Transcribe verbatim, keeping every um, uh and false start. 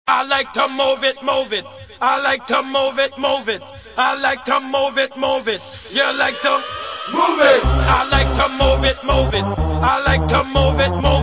I like to move it, move it. I like to move it, move it. I like to move it, move it. You like to move it. I like to move it, move it. I like to move it, move it.